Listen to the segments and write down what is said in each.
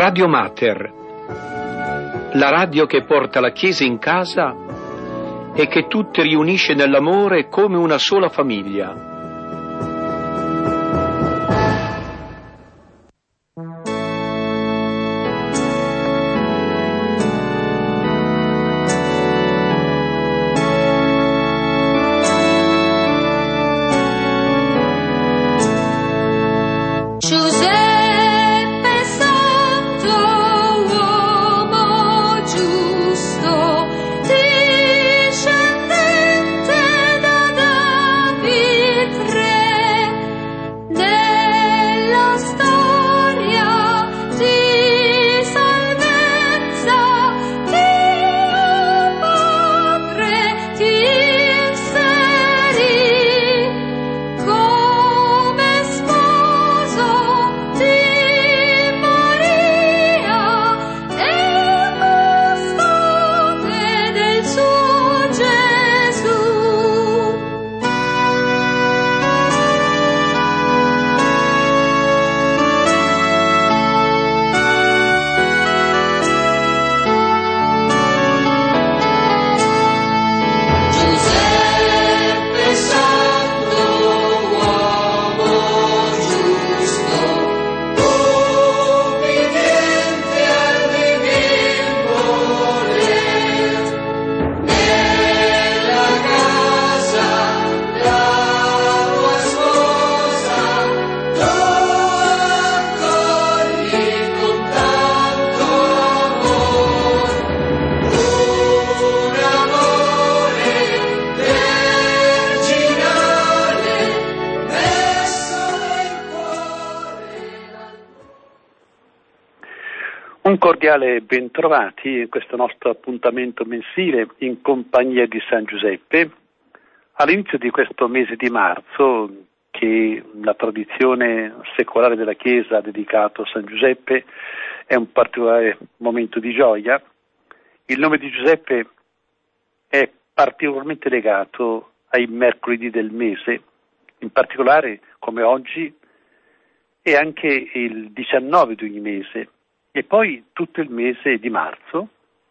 Radio Mater, la radio che porta la Chiesa in casa e che tutti riunisce nell'amore come una sola famiglia. Un cordiale bentrovati in questo nostro appuntamento mensile in compagnia di San Giuseppe, all'inizio di questo mese di marzo che la tradizione secolare della Chiesa ha dedicato a San Giuseppe. È un particolare momento di gioia. Il nome di Giuseppe è particolarmente legato ai mercoledì del mese, in particolare come oggi e anche il 19 di ogni mese. E poi tutto il mese di marzo.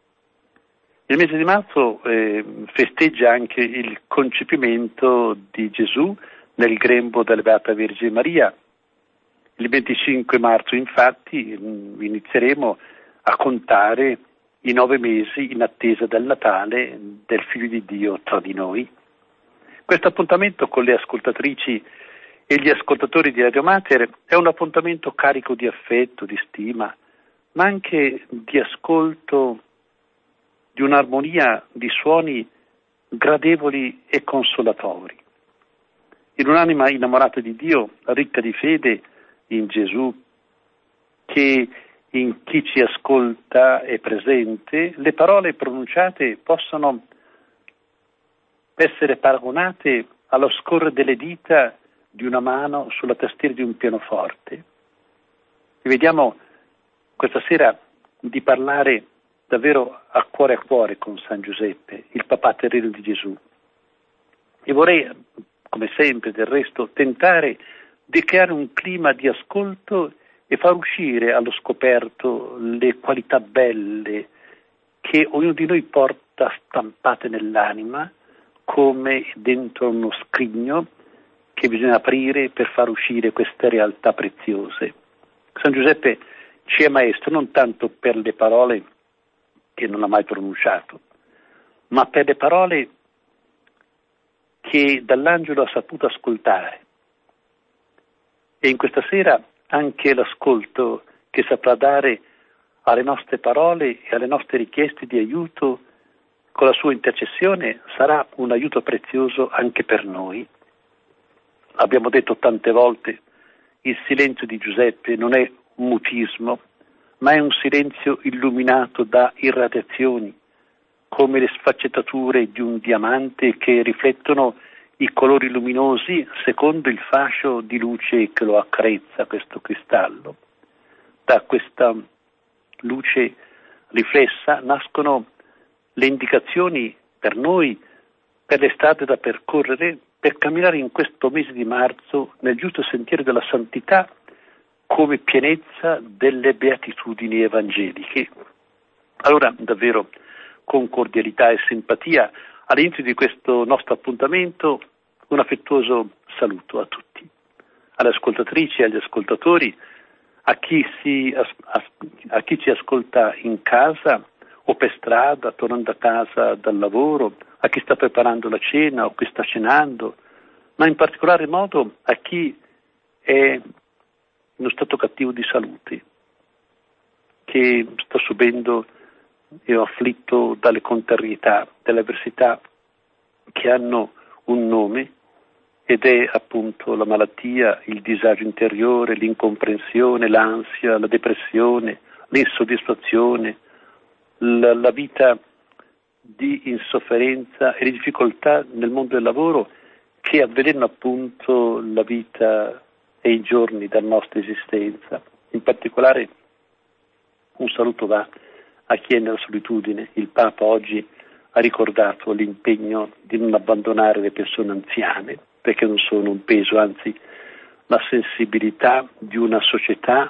Il mese di marzo festeggia anche il concepimento di Gesù nel grembo della Beata Vergine Maria. Il 25 marzo infatti inizieremo a contare i 9 mesi in attesa del Natale del Figlio di Dio tra di noi. Questo appuntamento con le ascoltatrici e gli ascoltatori di Radio Mater è un appuntamento carico di affetto, di stima, ma anche di ascolto di un'armonia di suoni gradevoli e consolatori. In un'anima innamorata di Dio, ricca di fede in Gesù, che in chi ci ascolta è presente, le parole pronunciate possono essere paragonate allo scorrere delle dita di una mano sulla tastiera di un pianoforte. E vediamo questa sera di parlare davvero a cuore con San Giuseppe, il papà terreno di Gesù. E vorrei, come sempre del resto, tentare di creare un clima di ascolto e far uscire allo scoperto le qualità belle che ognuno di noi porta stampate nell'anima come dentro uno scrigno che bisogna aprire per far uscire queste realtà preziose. San Giuseppe ci è maestro non tanto per le parole che non ha mai pronunciato, ma per le parole che dall'angelo ha saputo ascoltare. E in questa sera anche l'ascolto che saprà dare alle nostre parole e alle nostre richieste di aiuto con la sua intercessione sarà un aiuto prezioso anche per noi. Abbiamo detto tante volte, il silenzio di Giuseppe non è un mutismo, ma è un silenzio illuminato da irradiazioni, come le sfaccettature di un diamante che riflettono i colori luminosi secondo il fascio di luce che lo accarezza, questo cristallo. Da questa luce riflessa nascono le indicazioni per noi, per le strade da percorrere, per camminare in questo mese di marzo nel giusto sentiero della santità, come pienezza delle beatitudini evangeliche. Allora, davvero, con cordialità e simpatia, all'inizio di questo nostro appuntamento, un affettuoso saluto a tutti, alle ascoltatrici e agli ascoltatori, a chi ci ascolta in casa o per strada, tornando a casa dal lavoro, a chi sta preparando la cena o chi sta cenando, ma in particolare modo a chi è in uno stato cattivo di salute, che sta subendo e è afflitto dalle contrarietà, dalle avversità che hanno un nome, ed è appunto la malattia, il disagio interiore, l'incomprensione, l'ansia, la depressione, l'insoddisfazione, la vita di insofferenza e di difficoltà nel mondo del lavoro che avvelenano appunto la vita e i giorni della nostra esistenza. In particolare un saluto va a chi è nella solitudine. Il Papa oggi ha ricordato l'impegno di non abbandonare le persone anziane, perché non sono un peso, anzi la sensibilità di una società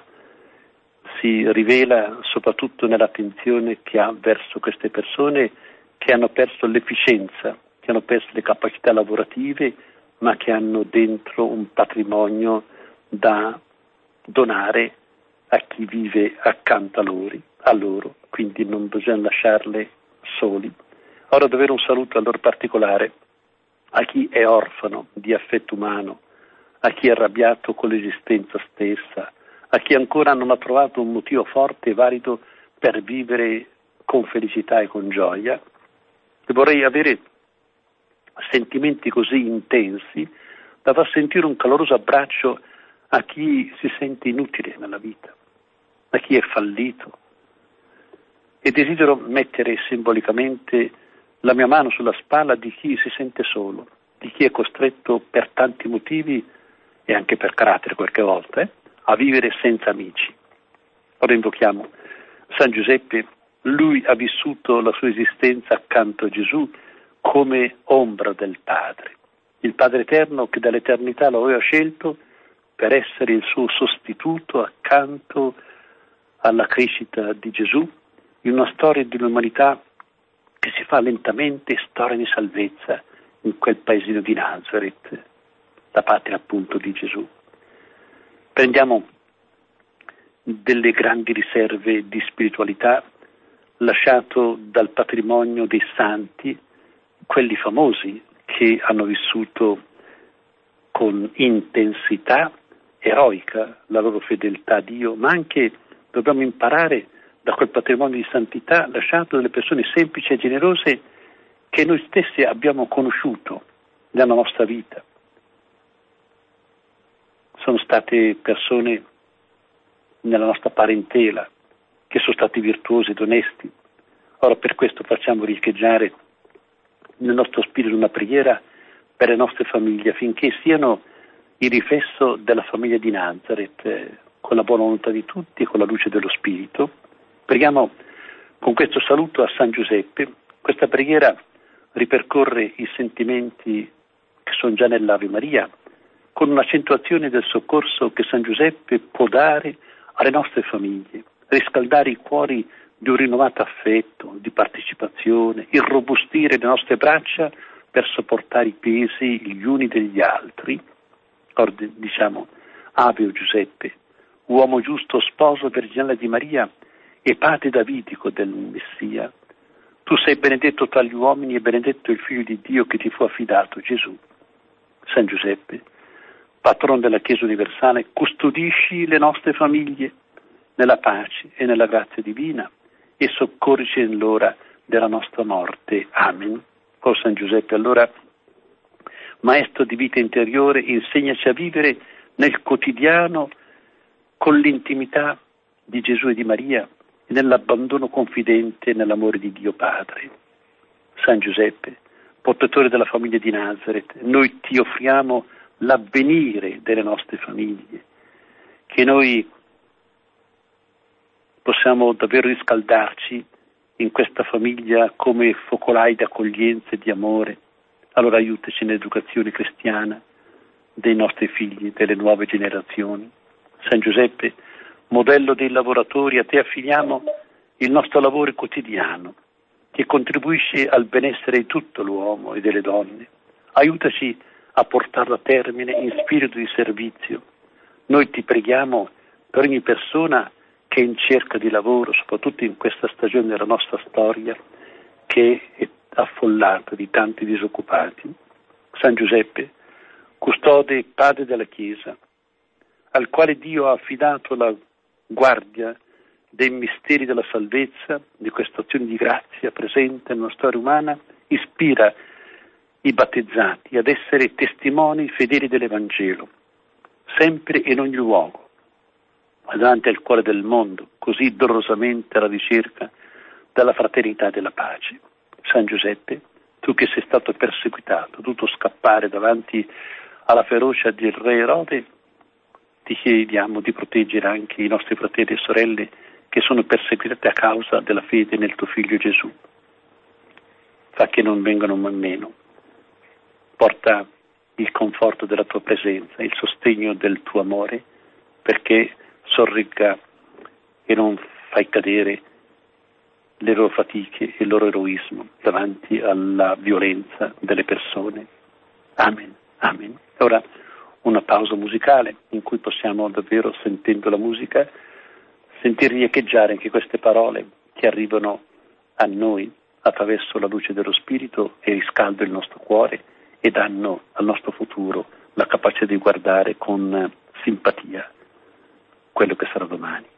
si rivela soprattutto nell'attenzione che ha verso queste persone che hanno perso l'efficienza, che hanno perso le capacità lavorative, ma che hanno dentro un patrimonio da donare a chi vive accanto a loro, quindi non bisogna lasciarle soli. Ora davvero un saluto allora particolare a chi è orfano di affetto umano, a chi è arrabbiato con l'esistenza stessa, a chi ancora non ha trovato un motivo forte e valido per vivere con felicità e con gioia. E vorrei avere sentimenti così intensi da far sentire un caloroso abbraccio a chi si sente inutile nella vita, a chi è fallito. E desidero mettere simbolicamente la mia mano sulla spalla di chi si sente solo, di chi è costretto per tanti motivi e anche per carattere qualche volta a vivere senza amici. Ora invochiamo San Giuseppe. Lui ha vissuto la sua esistenza accanto a Gesù come ombra del Padre, il Padre Eterno che dall'eternità lo aveva scelto per essere il suo sostituto accanto alla crescita di Gesù, in una storia di un'umanità che si fa lentamente storia di salvezza in quel paesino di Nazareth, la patria appunto di Gesù. Prendiamo delle grandi riserve di spiritualità lasciato dal patrimonio dei santi, quelli famosi che hanno vissuto con intensità eroica la loro fedeltà a Dio, ma anche dobbiamo imparare da quel patrimonio di santità lasciato dalle persone semplici e generose che noi stessi abbiamo conosciuto nella nostra vita. Sono state persone nella nostra parentela che sono stati virtuosi ed onesti. Ora per questo facciamo riecheggiare nel nostro spirito una preghiera per le nostre famiglie affinché siano il riflesso della famiglia di Nazareth, con la buona volontà di tutti e con la luce dello Spirito. Preghiamo con questo saluto a San Giuseppe. Questa preghiera ripercorre i sentimenti che sono già nell'Ave Maria, con un'accentuazione del soccorso che San Giuseppe può dare alle nostre famiglie, riscaldare i cuori di un rinnovato affetto, di partecipazione, irrobustire le nostre braccia per sopportare i pesi gli uni degli altri. Ora diciamo, Ave o Giuseppe, uomo giusto, sposo virginale di Maria e padre davidico del Messia, tu sei benedetto tra gli uomini e benedetto il Figlio di Dio che ti fu affidato, Gesù. San Giuseppe, patrono della Chiesa universale, custodisci le nostre famiglie nella pace e nella grazia divina e soccorrici nell'ora della nostra morte. Amen. O San Giuseppe, allora, Maestro di vita interiore, insegnaci a vivere nel quotidiano con l'intimità di Gesù e di Maria e nell'abbandono confidente nell'amore di Dio Padre. San Giuseppe, portatore della famiglia di Nazareth, noi ti offriamo l'avvenire delle nostre famiglie, che noi possiamo davvero riscaldarci in questa famiglia come focolai di accoglienza e di amore. Allora aiutaci nell'educazione cristiana dei nostri figli, delle nuove generazioni. San Giuseppe, modello dei lavoratori, a te affidiamo il nostro lavoro quotidiano, che contribuisce al benessere di tutto l'uomo e delle donne. Aiutaci a portarlo a termine in spirito di servizio. Noi ti preghiamo per ogni persona che è in cerca di lavoro, soprattutto in questa stagione della nostra storia, che è affollata di tanti disoccupati. San Giuseppe, custode e padre della Chiesa, al quale Dio ha affidato la guardia dei misteri della salvezza, di questa azione di grazia presente nella storia umana, ispira i battezzati ad essere testimoni fedeli dell'Evangelo, sempre e in ogni luogo, davanti al cuore del mondo, così dolorosamente alla ricerca della fraternità e della pace. San Giuseppe, tu che sei stato perseguitato, dovuto scappare davanti alla ferocia del re Erode, ti chiediamo di proteggere anche i nostri fratelli e sorelle che sono perseguitati a causa della fede nel tuo Figlio Gesù. Fa che non vengano meno. Porta il conforto della tua presenza, il sostegno del tuo amore, perché sorregga e non fai cadere le loro fatiche e il loro eroismo davanti alla violenza delle persone. Amen, amen. Ora una pausa musicale in cui possiamo davvero, sentendo la musica, sentir riecheggiare anche queste parole che arrivano a noi attraverso la luce dello Spirito e riscaldano il nostro cuore e danno al nostro futuro la capacità di guardare con simpatia quello che sarà domani.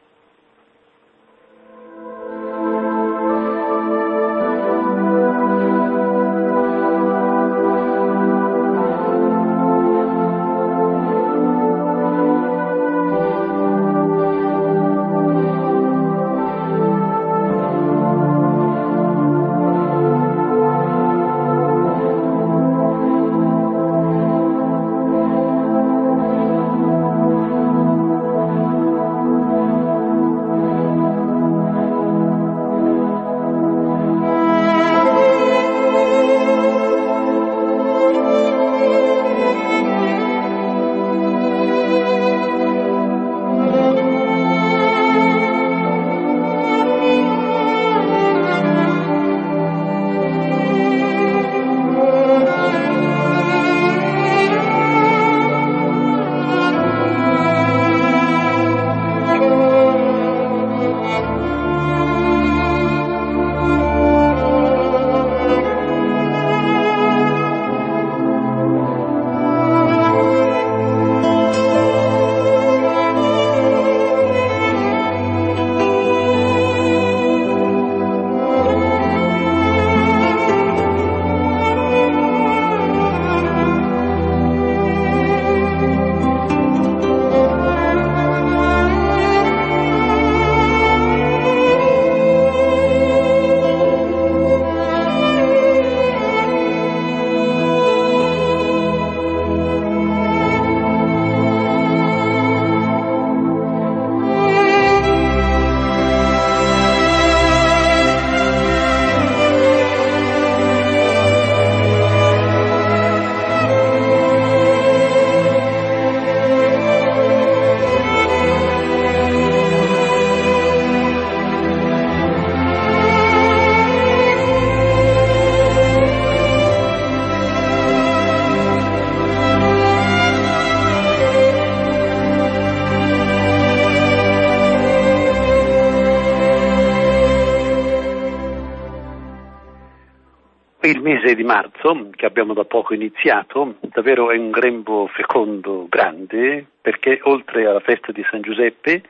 Il mese di marzo, che abbiamo da poco iniziato, davvero è un grembo fecondo, grande, perché oltre alla festa di San Giuseppe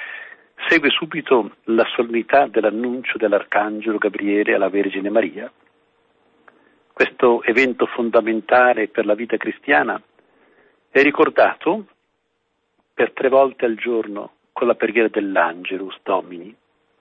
segue subito la solennità dell'annuncio dell'Arcangelo Gabriele alla Vergine Maria. Questo evento fondamentale per la vita cristiana è ricordato per 3 volte al giorno con la preghiera dell'Angelus Domini.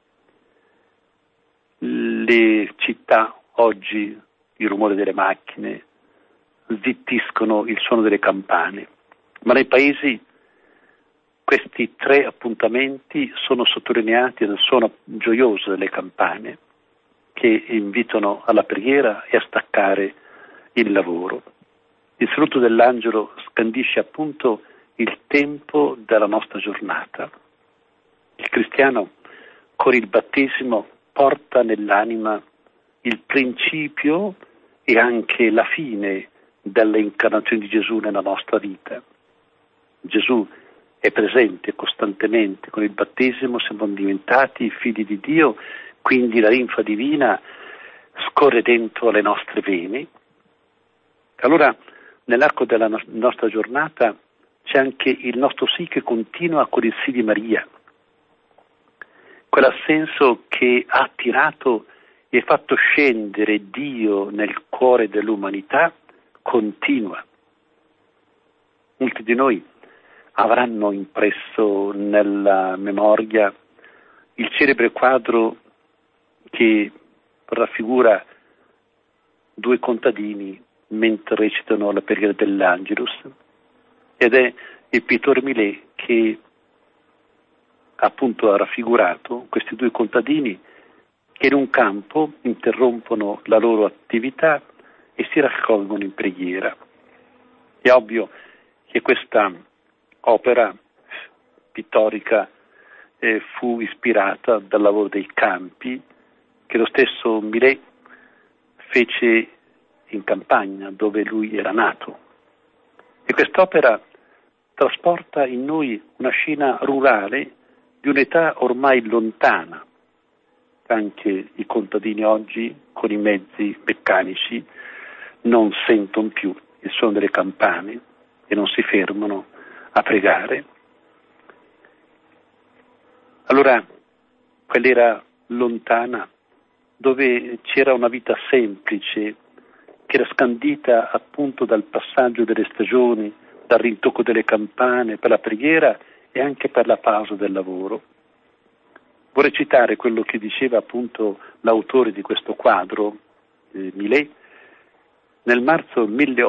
Le città oggi, il rumore delle macchine, zittiscono il suono delle campane, ma nei paesi questi 3 appuntamenti sono sottolineati dal suono gioioso delle campane che invitano alla preghiera e a staccare il lavoro. Il saluto dell'angelo scandisce appunto il tempo della nostra giornata. Il cristiano con il battesimo porta nell'anima il principio e anche la fine dell'incarnazione di Gesù nella nostra vita. Gesù è presente costantemente, con il battesimo siamo diventati figli di Dio, quindi la linfa divina scorre dentro le nostre vene. Allora nell'arco della nostra giornata c'è anche il nostro sì che continua con il sì di Maria, quell'assenso che ha attirato e fatto scendere Dio nel cuore dell'umanità continua. Molti di noi avranno impresso nella memoria il celebre quadro che raffigura due contadini mentre recitano la preghiera dell'Angelus, ed è il pittore Millet che appunto ha raffigurato questi due contadini che in un campo interrompono la loro attività e si raccolgono in preghiera. È ovvio che questa opera pittorica fu ispirata dal lavoro dei campi che lo stesso Millet fece in campagna dove lui era nato, e quest'opera trasporta in noi una scena rurale di un'età ormai lontana. Anche i contadini oggi con i mezzi meccanici non sentono più il suono delle campane e non si fermano a pregare. Allora quell'era lontana dove c'era una vita semplice che era scandita appunto dal passaggio delle stagioni, dal rintocco delle campane, per la preghiera e anche per la pausa del lavoro. Vorrei citare quello che diceva appunto l'autore di questo quadro, Millet. Nel marzo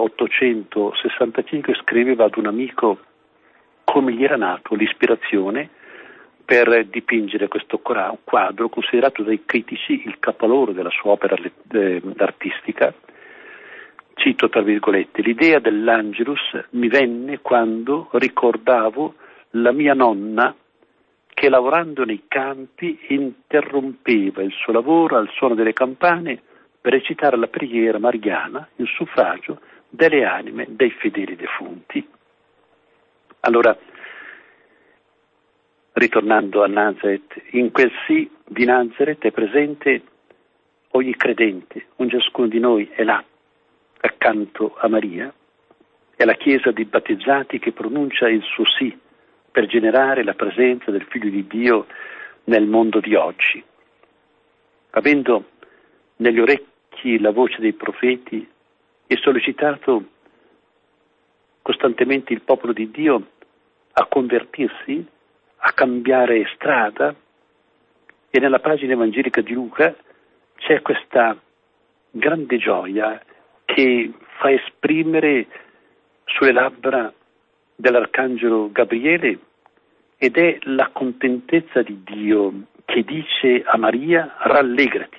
1865 scriveva ad un amico come gli era nato l'ispirazione per dipingere questo quadro, considerato dai critici il capolavoro della sua opera artistica. Cito tra virgolette: l'idea dell'Angelus mi venne quando ricordavo la mia nonna che lavorando nei campi interrompeva il suo lavoro al suono delle campane per recitare la preghiera mariana in suffragio delle anime dei fedeli defunti. Allora, ritornando a Nazareth, in quel sì di Nazareth è presente ogni credente, un ciascuno di noi è là, accanto a Maria, è la Chiesa dei battezzati che pronuncia il suo sì per generare la presenza del Figlio di Dio nel mondo di oggi. Avendo negli orecchi la voce dei profeti e sollecitato costantemente il popolo di Dio a convertirsi, a cambiare strada, e nella pagina evangelica di Luca c'è questa grande gioia che fa esprimere sulle labbra dell'arcangelo Gabriele, ed è la contentezza di Dio che dice a Maria: rallegrati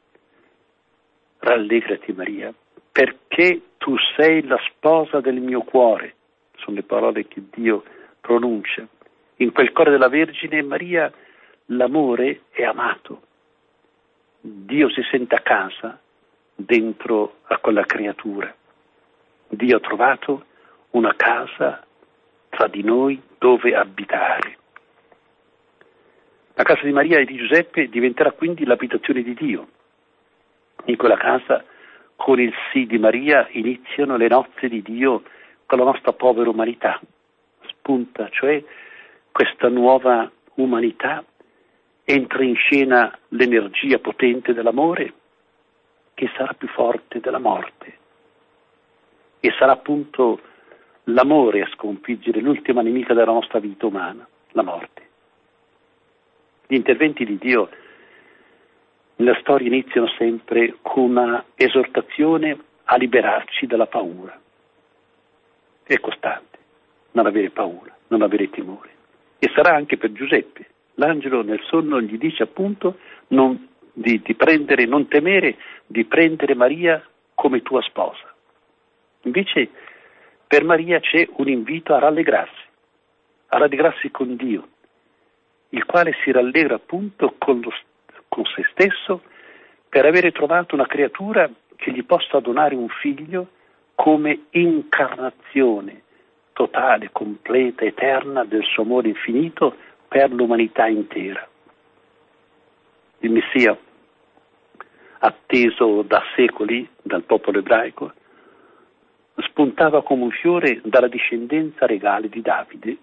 Maria, perché tu sei la sposa del mio cuore. Sono le parole che Dio pronuncia. In quel cuore della Vergine Maria l'amore è amato. Dio si sente a casa dentro a quella creatura. Dio ha trovato una casa tra di noi dove abitare. La casa di Maria e di Giuseppe diventerà quindi l'abitazione di Dio. In quella casa, con il sì di Maria, iniziano le nozze di Dio con la nostra povera umanità. Spunta, cioè, questa nuova umanità, entra in scena l'energia potente dell'amore che sarà più forte della morte, e sarà appunto l'amore a sconfiggere l'ultima nemica della nostra vita umana, la morte. Gli interventi di Dio nella storia iniziano sempre con una esortazione a liberarci dalla paura. È costante, non avere paura, non avere timore. E sarà anche per Giuseppe. L'angelo nel sonno gli dice appunto non temere di prendere Maria come tua sposa. Invece per Maria c'è un invito a rallegrarsi, a rallegrarsi con Dio, il quale si rallegra appunto con se stesso per avere trovato una creatura che gli possa donare un figlio come incarnazione totale, completa, eterna del suo amore infinito per l'umanità intera. Il Messia, atteso da secoli dal popolo ebraico, spuntava come un fiore dalla discendenza regale di Davide.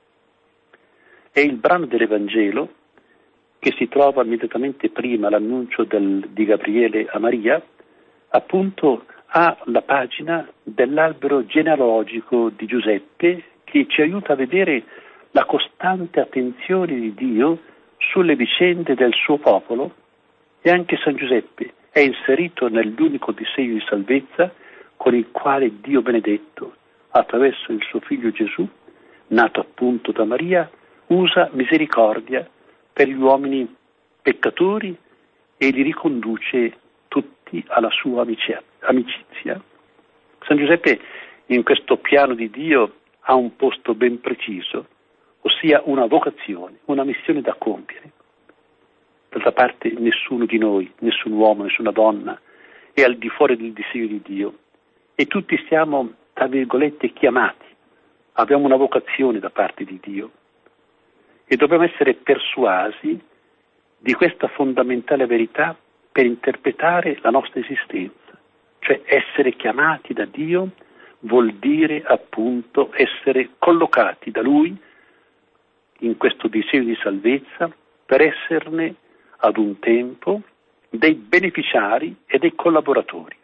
È il brano dell'Evangelo che si trova immediatamente prima l'annuncio di Gabriele a Maria, appunto ha la pagina dell'albero genealogico di Giuseppe, che ci aiuta a vedere la costante attenzione di Dio sulle vicende del suo popolo, e anche San Giuseppe è inserito nell'unico disegno di salvezza con il quale Dio benedetto, attraverso il suo figlio Gesù, nato appunto da Maria, usa misericordia per gli uomini peccatori e li riconduce tutti alla sua amicizia. San Giuseppe in questo piano di Dio ha un posto ben preciso, ossia una vocazione, una missione da compiere. D'altra parte nessuno di noi, nessun uomo, nessuna donna è al di fuori del disegno di Dio e tutti siamo, tra virgolette, chiamati, abbiamo una vocazione da parte di Dio e dobbiamo essere persuasi di questa fondamentale verità per interpretare la nostra esistenza, cioè essere chiamati da Dio vuol dire appunto essere collocati da Lui in questo disegno di salvezza per esserne ad un tempo dei beneficiari e dei collaboratori.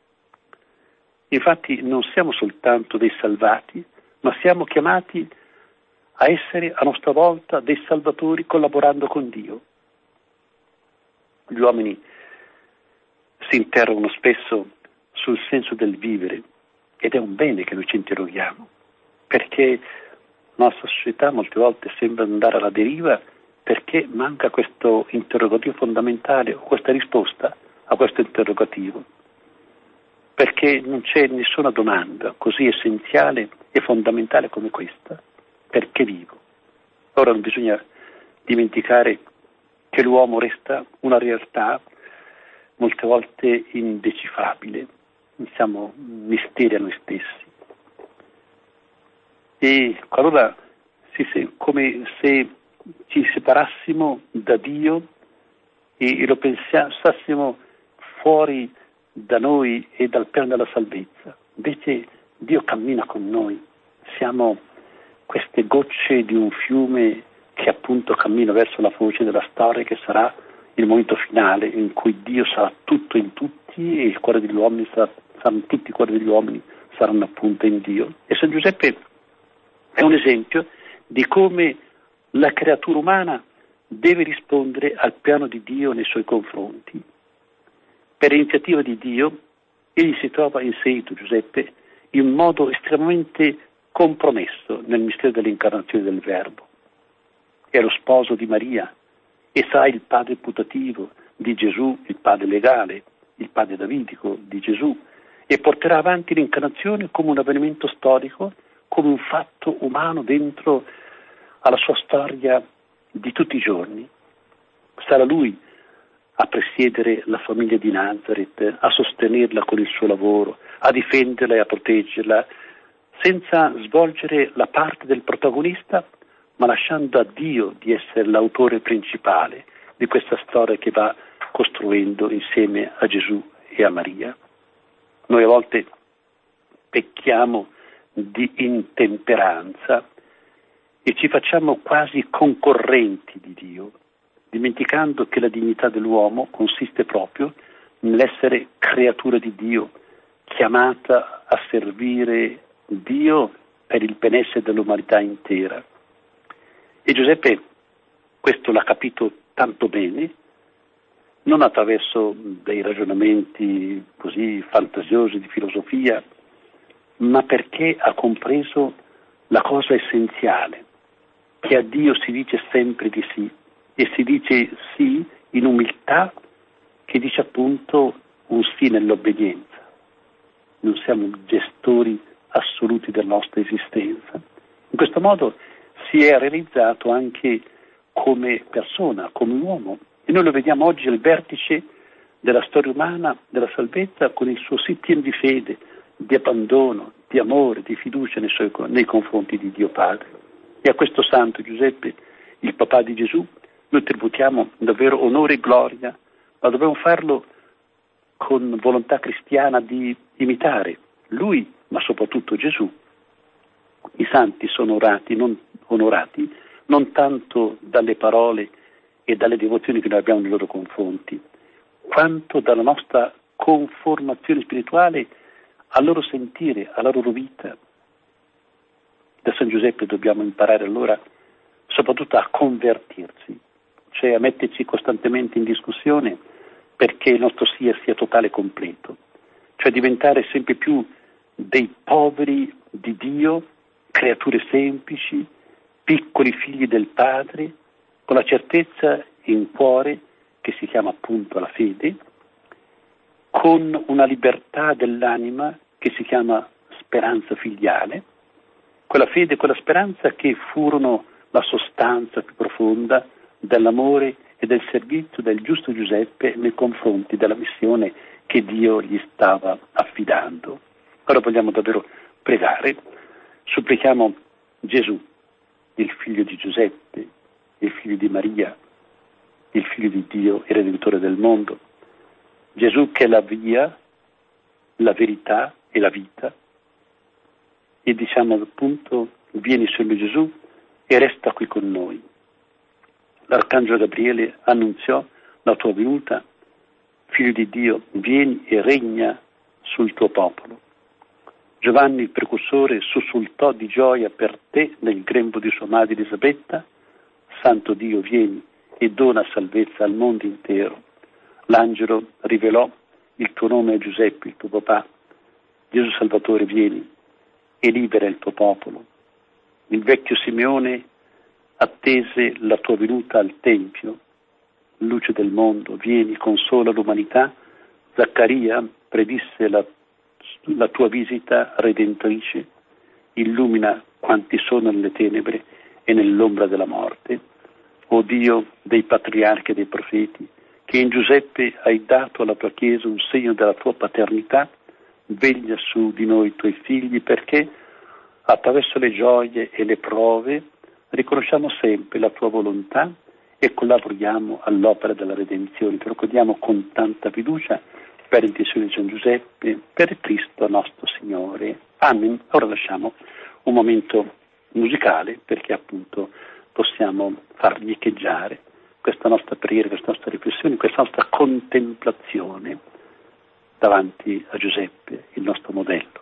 Infatti non siamo soltanto dei salvati, ma siamo chiamati a essere a nostra volta dei salvatori collaborando con Dio. Gli uomini si interrogano spesso sul senso del vivere ed è un bene che noi ci interroghiamo, perché la nostra società molte volte sembra andare alla deriva perché manca questo interrogativo fondamentale o questa risposta a questo interrogativo, perché non c'è nessuna domanda così essenziale e fondamentale come questa: perché vivo? Ora non bisogna dimenticare che l'uomo resta una realtà molte volte indecifrabile, siamo misteri a noi stessi. E allora come se ci separassimo da Dio e lo pensassimo fuori da noi e dal piano della salvezza. Invece Dio cammina con noi, siamo queste gocce di un fiume che appunto cammina verso la foce della storia, che sarà il momento finale in cui Dio sarà tutto in tutti e il cuore degli uomini saranno tutti i cuori degli uomini saranno appunto in Dio. E San Giuseppe è un esempio di come la creatura umana deve rispondere al piano di Dio nei suoi confronti. Per iniziativa di Dio, egli si trova inserito, Giuseppe, in modo estremamente compromesso nel mistero dell'incarnazione del Verbo. È lo sposo di Maria e sarà il padre putativo di Gesù, il padre legale, il padre davidico di Gesù, e porterà avanti l'incarnazione come un avvenimento storico, come un fatto umano dentro alla sua storia di tutti i giorni. Sarà lui a presiedere la famiglia di Nazareth, a sostenerla con il suo lavoro, a difenderla e a proteggerla, senza svolgere la parte del protagonista, ma lasciando a Dio di essere l'autore principale di questa storia che va costruendo insieme a Gesù e a Maria. Noi a volte pecchiamo di intemperanza e ci facciamo quasi concorrenti di Dio, dimenticando che la dignità dell'uomo consiste proprio nell'essere creatura di Dio, chiamata a servire Dio per il benessere dell'umanità intera. E Giuseppe questo l'ha capito tanto bene, non attraverso dei ragionamenti così fantasiosi di filosofia, ma perché ha compreso la cosa essenziale, che a Dio si dice sempre di sì, e si dice sì in umiltà, che dice appunto un sì nell'obbedienza. Non siamo gestori assoluti della nostra esistenza. In questo modo si è realizzato anche come persona, come uomo. E noi lo vediamo oggi al vertice della storia umana, della salvezza, con il suo sì pieno di fede, di abbandono, di amore, di fiducia nei confronti di Dio Padre. E a questo santo Giuseppe, il papà di Gesù, noi tributiamo davvero onore e gloria, ma dobbiamo farlo con volontà cristiana di imitare lui, ma soprattutto Gesù. I santi sono onorati non tanto dalle parole e dalle devozioni che noi abbiamo nei loro confronti, quanto dalla nostra conformazione spirituale al loro sentire, alla loro vita. Da San Giuseppe dobbiamo imparare allora soprattutto a convertirsi, cioè a metterci costantemente in discussione perché il nostro sia totale e completo, cioè diventare sempre più dei poveri di Dio, creature semplici, piccoli figli del Padre, con la certezza in cuore che si chiama appunto la fede, con una libertà dell'anima che si chiama speranza filiale, quella fede e quella speranza che furono la sostanza più profonda dell'amore e del servizio del giusto Giuseppe nei confronti della missione che Dio gli stava affidando. Ora vogliamo davvero pregare, supplichiamo Gesù, il figlio di Giuseppe, il figlio di Maria, il figlio di Dio e Redentore del mondo, Gesù che è la via, la verità e la vita, e diciamo appunto, vieni Signore Gesù e resta qui con noi. L'arcangelo Gabriele annunziò la tua venuta, figlio di Dio, vieni e regna sul tuo popolo. Giovanni il precursore sussultò di gioia per te nel grembo di sua madre Elisabetta, Santo Dio vieni e dona salvezza al mondo intero. L'angelo rivelò il tuo nome a Giuseppe, il tuo papà. Gesù Salvatore vieni e libera il tuo popolo. Il vecchio Simeone attese la tua venuta al Tempio. Luce del mondo, vieni, consola l'umanità. Zaccaria predisse la tua visita redentrice, illumina quanti sono nelle tenebre e nell'ombra della morte. O Dio dei patriarchi e dei profeti, che in Giuseppe hai dato alla tua Chiesa un segno della tua paternità, veglia su di noi tuoi figli, perché attraverso le gioie e le prove riconosciamo sempre la tua volontà e collaboriamo all'opera della redenzione. Te lo chiediamo con tanta fiducia per l'intenzione di San Giuseppe, per Cristo nostro Signore. Amen. Ora lasciamo un momento musicale perché appunto possiamo fargli echeggiare questa nostra preghiera, questa nostra riflessione, questa nostra contemplazione davanti a Giuseppe, il nostro modello.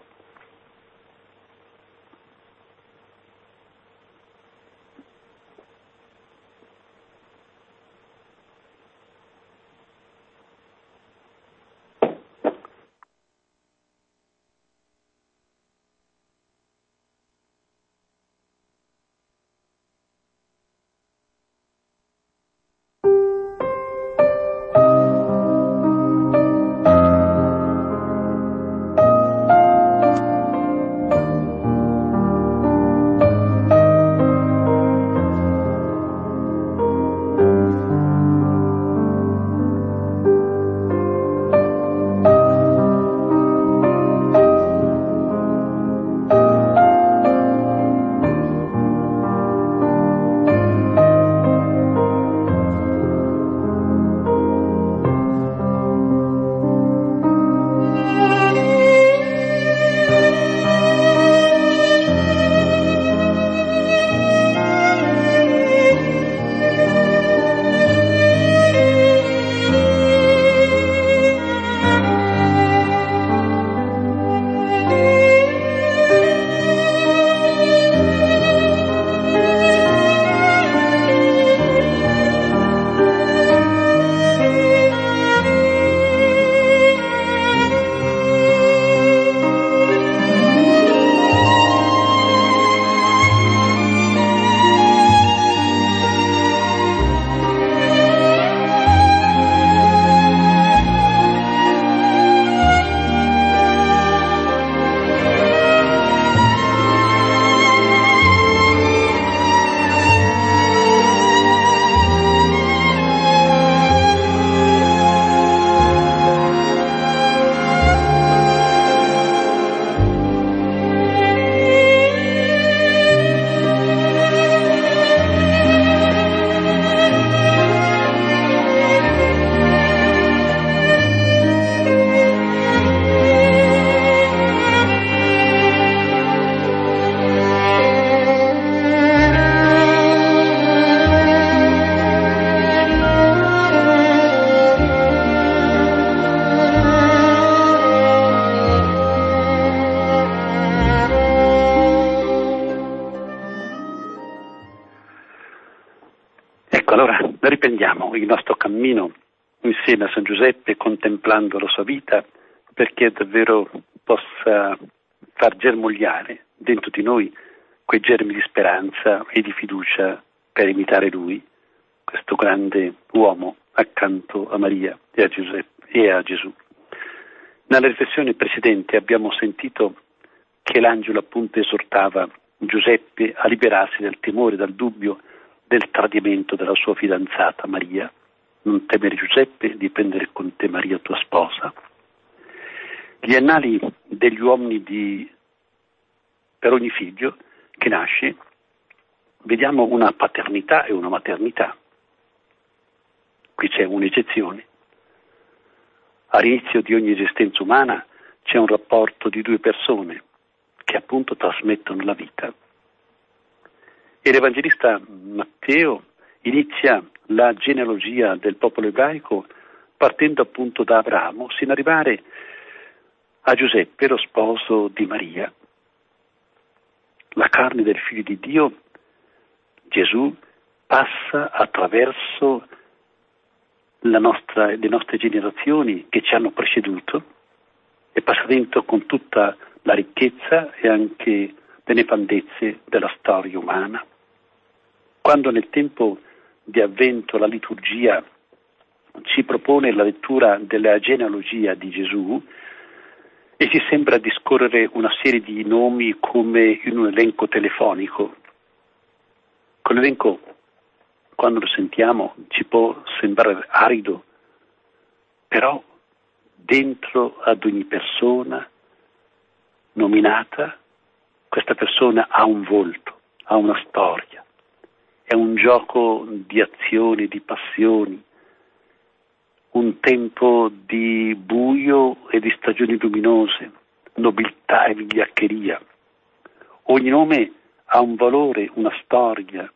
Allora, riprendiamo il nostro cammino insieme a San Giuseppe, contemplando la sua vita, perché davvero possa far germogliare dentro di noi quei germi di speranza e di fiducia per imitare lui, questo grande uomo accanto a Maria e a Giuseppe e a Gesù. Nella riflessione precedente abbiamo sentito che l'angelo appunto esortava Giuseppe a liberarsi dal timore, dal dubbio, del tradimento della sua fidanzata Maria. Non temere, Giuseppe, di prendere con te Maria tua sposa. Gli annali degli uomini per ogni figlio che nasce, vediamo una paternità e una maternità. Qui c'è un'eccezione. All'inizio di ogni esistenza umana c'è un rapporto di due persone che appunto trasmettono la vita. E l'Evangelista Matteo inizia la genealogia del popolo ebraico partendo appunto da Abramo, sino ad arrivare a Giuseppe, lo sposo di Maria. La carne del Figlio di Dio, Gesù, passa attraverso le nostre generazioni che ci hanno preceduto e passa dentro con tutta la ricchezza e anche le nefandezze della storia umana. Quando nel tempo di Avvento la liturgia ci propone la lettura della genealogia di Gesù e ci sembra discorrere una serie di nomi come in un elenco telefonico. Quell'elenco, quando lo sentiamo, ci può sembrare arido, però dentro ad ogni persona nominata, questa persona ha un volto, ha una storia. È un gioco di azioni, di passioni, un tempo di buio e di stagioni luminose, nobiltà e vigliaccheria. Ogni nome ha un valore, una storia.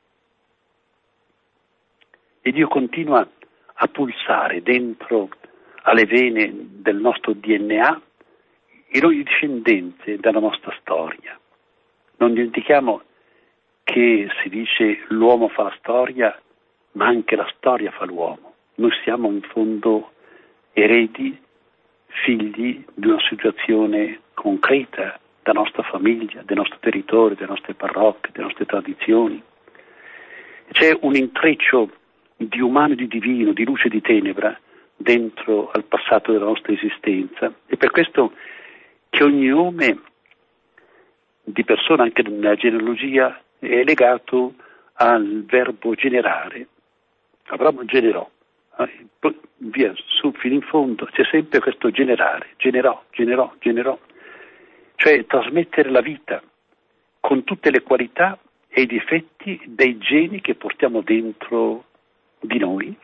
E Dio continua a pulsare dentro alle vene del nostro DNA in ogni discendenze della nostra storia. Non dimentichiamo che si dice l'uomo fa la storia, ma anche la storia fa l'uomo. Noi siamo in fondo eredi, figli di una situazione concreta della nostra famiglia, del nostro territorio, delle nostre parrocchie, delle nostre tradizioni. C'è un intreccio di umano e di divino, di luce e di tenebra dentro al passato della nostra esistenza. E per questo che ogni nome di persona, anche nella genealogia, è legato al verbo generare. Abramo generò, poi via su fino in fondo c'è sempre questo generare, generò, cioè trasmettere la vita con tutte le qualità e i difetti dei geni che portiamo dentro di noi.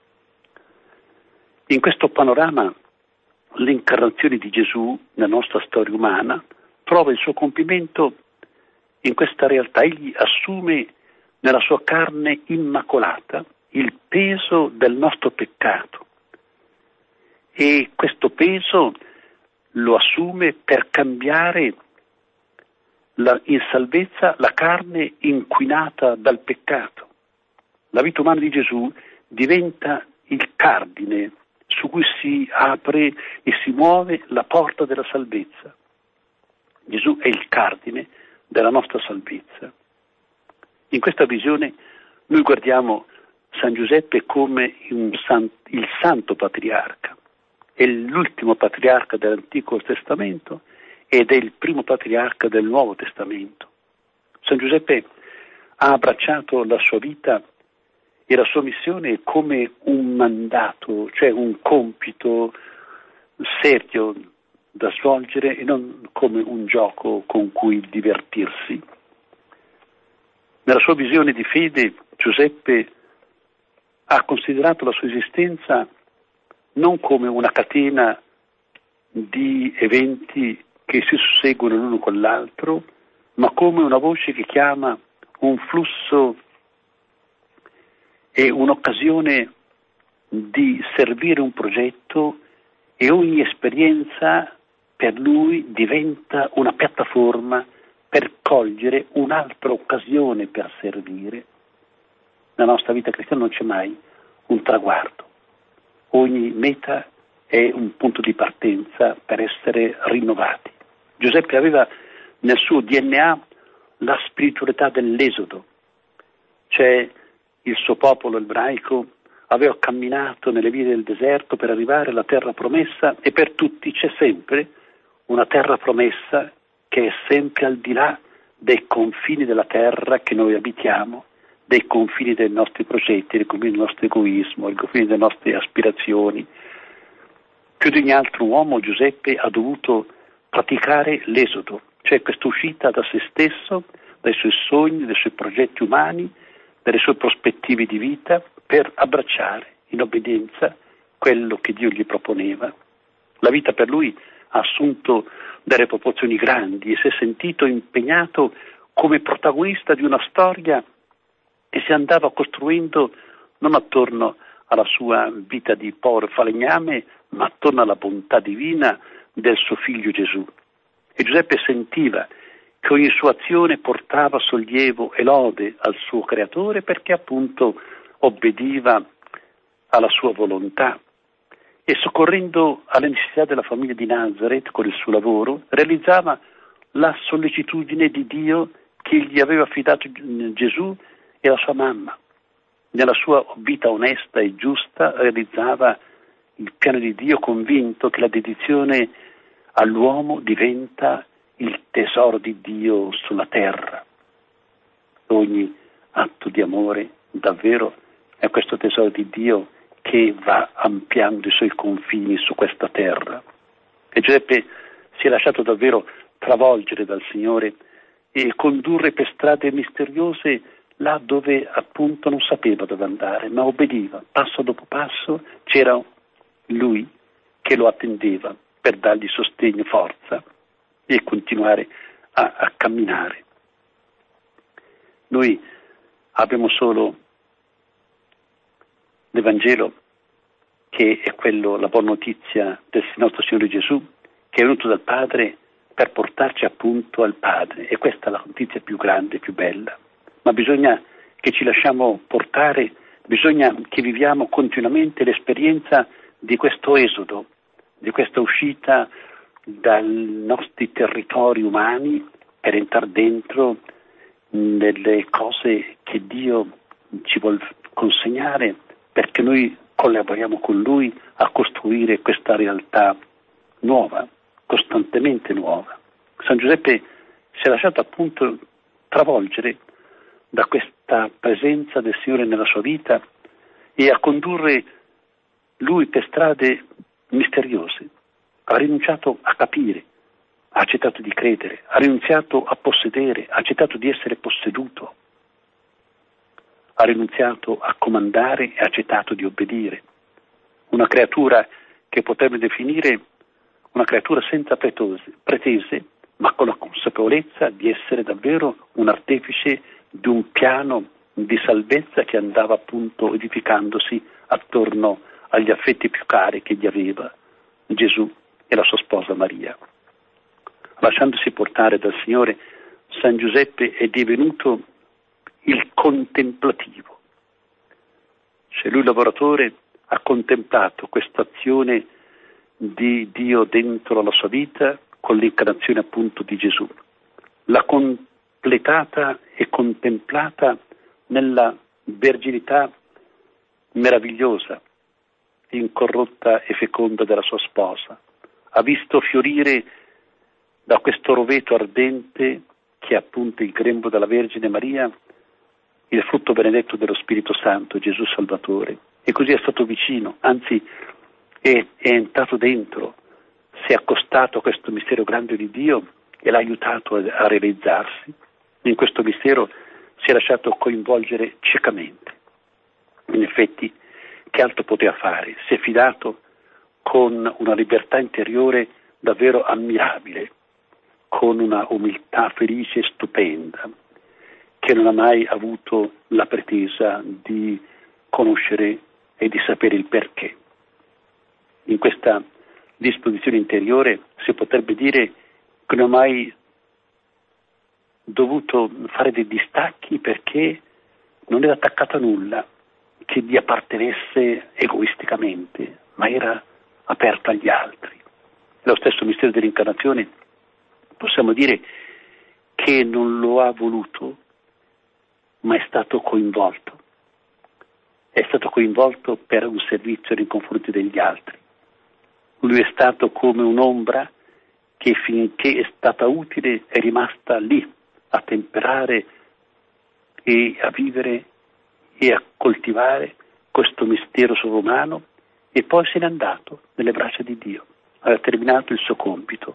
In questo panorama l'incarnazione di Gesù nella nostra storia umana trova il suo compimento in questa realtà. Egli assume nella sua carne immacolata il peso del nostro peccato e questo peso lo assume per cambiare in salvezza la carne inquinata dal peccato. La vita umana di Gesù diventa il cardine su cui si apre e si muove la porta della salvezza. Gesù è il cardine della nostra salvezza. In questa visione noi guardiamo San Giuseppe come il santo patriarca. È l'ultimo patriarca dell'Antico Testamento ed è il primo patriarca del Nuovo Testamento. San Giuseppe ha abbracciato la sua vita e la sua missione come un mandato, cioè un compito serio da svolgere e non come un gioco con cui divertirsi. Nella sua visione di fede Giuseppe ha considerato la sua esistenza non come una catena di eventi che si susseguono l'uno con l'altro, ma come una voce che chiama un flusso e un'occasione di servire un progetto, e ogni esperienza per lui diventa una piattaforma per cogliere un'altra occasione per servire. nella nostra vita cristiana non c'è mai un traguardo. Ogni meta è un punto di partenza per essere rinnovati. Giuseppe aveva nel suo DNA la spiritualità dell'esodo, cioè il suo popolo ebraico aveva camminato nelle vie del deserto per arrivare alla terra promessa, e per tutti c'è sempre una terra promessa che è sempre al di là dei confini della terra che noi abitiamo, dei confini dei nostri progetti, dei confini del nostro egoismo, dei confini delle nostre aspirazioni. Più di ogni altro uomo Giuseppe ha dovuto praticare l'esodo, cioè questa uscita da se stesso, dai suoi sogni, dai suoi progetti umani, dalle sue prospettive di vita, per abbracciare in obbedienza quello che Dio gli proponeva. La vita per lui ha assunto delle proporzioni grandi e si è sentito impegnato come protagonista di una storia che si andava costruendo non attorno alla sua vita di povero falegname, ma attorno alla bontà divina del suo figlio Gesù. E Giuseppe sentiva che ogni sua azione portava sollievo e lode al suo creatore, perché appunto obbediva alla sua volontà, e soccorrendo alle necessità della famiglia di Nazareth con il suo lavoro realizzava la sollecitudine di Dio che gli aveva affidato Gesù e la sua mamma. Nella sua vita onesta e giusta realizzava il piano di Dio, convinto che la dedizione all'uomo diventa il tesoro di Dio sulla terra. Ogni atto di amore davvero è questo tesoro di Dio che va ampliando i suoi confini su questa terra. E Giuseppe si è lasciato davvero travolgere dal Signore e condurre per strade misteriose là dove appunto non sapeva dove andare, ma obbediva. Passo dopo passo c'era Lui che lo attendeva per dargli sostegno, forza e continuare a camminare. Noi abbiamo solo l'Evangelo, che è quello, la buona notizia del nostro Signore Gesù, che è venuto dal Padre per portarci appunto al Padre, e questa è la notizia più grande, più bella. Ma bisogna che ci lasciamo portare, bisogna che viviamo continuamente l'esperienza di questo esodo, di questa uscita dai nostri territori umani per entrare dentro nelle cose che Dio ci vuole consegnare, perché noi collaboriamo con Lui a costruire questa realtà nuova, costantemente nuova. San Giuseppe si è lasciato appunto travolgere da questa presenza del Signore nella sua vita e a condurre Lui per strade misteriose. Ha rinunciato a capire, ha accettato di credere, ha rinunciato a possedere, ha accettato di essere posseduto, ha rinunciato a comandare e ha accettato di obbedire. Una creatura che potrebbe definire una creatura senza pretese, ma con la consapevolezza di essere davvero un artefice di un piano di salvezza che andava appunto edificandosi attorno agli affetti più cari che gli aveva Gesù e la sua sposa Maria. Lasciandosi portare dal Signore, San Giuseppe è divenuto il contemplativo. Cioè lui, lavoratore, ha contemplato questa azione di Dio dentro la sua vita con l'incarnazione appunto di Gesù. L'ha completata e contemplata nella verginità meravigliosa, incorrotta e feconda della sua sposa. Ha visto fiorire da questo roveto ardente, che è appunto il grembo della Vergine Maria, il frutto benedetto dello Spirito Santo, Gesù Salvatore. E così è stato vicino, anzi è entrato dentro, si è accostato a questo mistero grande di Dio e l'ha aiutato a realizzarsi. In questo mistero si è lasciato coinvolgere ciecamente. In effetti, che altro poteva fare? Si è fidato con una libertà interiore davvero ammirabile, con una umiltà felice e stupenda, che non ha mai avuto la pretesa di conoscere e di sapere il perché. In questa disposizione interiore si potrebbe dire che non ha mai dovuto fare dei distacchi, perché non era attaccata a nulla che gli appartenesse egoisticamente, ma era aperta agli altri. Lo stesso mistero dell'incarnazione possiamo dire che non lo ha voluto, ma è stato coinvolto. È stato coinvolto per un servizio nei confronti degli altri. Lui è stato come un'ombra che finché è stata utile è rimasta lì a temperare e a vivere e a coltivare questo mistero sovrumano, e poi se n'è andato nelle braccia di Dio. Aveva terminato il suo compito.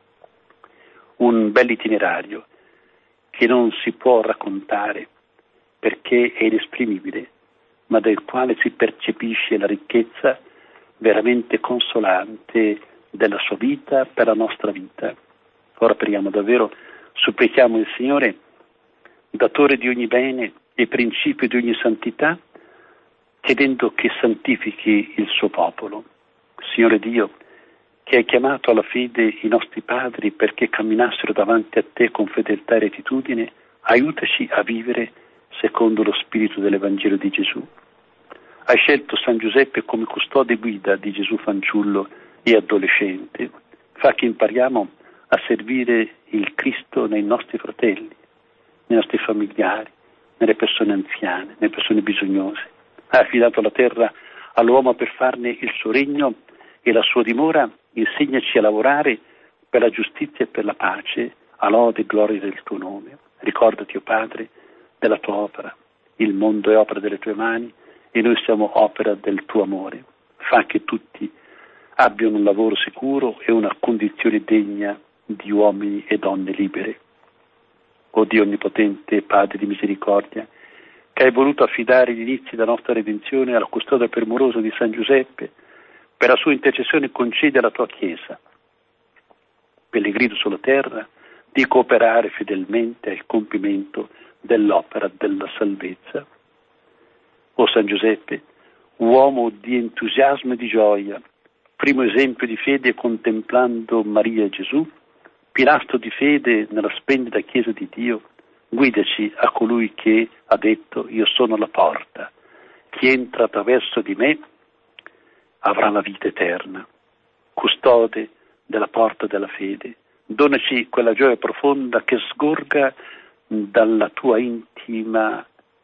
Un bel itinerario che non si può raccontare perché è inesprimibile, ma del quale si percepisce la ricchezza veramente consolante della sua vita per la nostra vita. Ora preghiamo davvero, supplichiamo il Signore, datore di ogni bene e principio di ogni santità, chiedendo che santifichi il suo popolo. Signore Dio, che hai chiamato alla fede i nostri padri perché camminassero davanti a te con fedeltà e rettitudine, aiutaci a vivere secondo lo spirito dell'Evangelo di Gesù. Hai scelto San Giuseppe come custode e guida di Gesù fanciullo e adolescente. Fa che impariamo a servire il Cristo nei nostri fratelli, nei nostri familiari, nelle persone anziane, nelle persone bisognose. Hai affidato la terra all'uomo per farne il suo regno e la sua dimora. Insegnaci a lavorare per la giustizia e per la pace, a lode e gloria del tuo nome. Ricordati, o Padre, della tua opera. Il mondo è opera delle tue mani e noi siamo opera del tuo amore. Fa che tutti abbiano un lavoro sicuro e una condizione degna di uomini e donne libere. O Dio onnipotente, Padre di misericordia, che hai voluto affidare gli inizi della nostra redenzione alla custodia premurosa di San Giuseppe, per la sua intercessione concede alla tua Chiesa, pellegrino sulla terra, di cooperare fedelmente al compimento dell'opera della salvezza. O San Giuseppe, uomo di entusiasmo e di gioia, primo esempio di fede contemplando Maria e Gesù, pilastro di fede nella splendida Chiesa di Dio, guidaci a colui che ha detto: io sono la porta, chi entra attraverso di me avrà la vita eterna. Custode della porta della fede, donaci quella gioia profonda che sgorga dalla tua intima,